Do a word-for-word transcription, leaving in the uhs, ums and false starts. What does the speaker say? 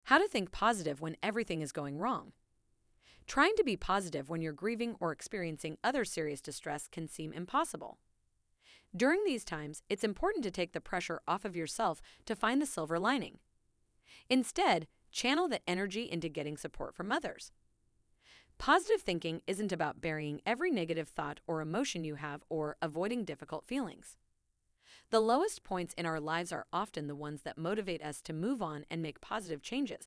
How to think positive when everything is going wrong. Trying to be positive when you're grieving or experiencing other serious distress can seem impossible. During these times, it's important to take the pressure off of yourself to find the silver lining. Instead, channel that energy into getting support from others. Positive thinking isn't about burying every negative thought or emotion you have or avoiding difficult feelings. The lowest points in our lives are often the ones that motivate us to move on and make positive changes.